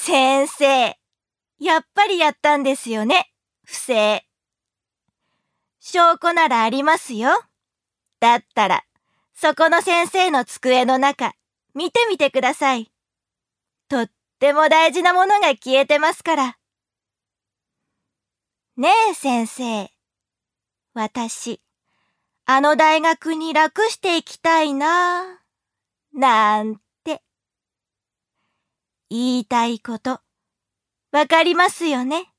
先生、やっぱりやったんですよね、不正。証拠ならありますよ。だったら、そこの先生の机の中、見てみてください。とっても大事なものが消えてますから。ねえ先生、私、あの大学に楽していきたいな、なんて。言いたいこと、わかりますよね。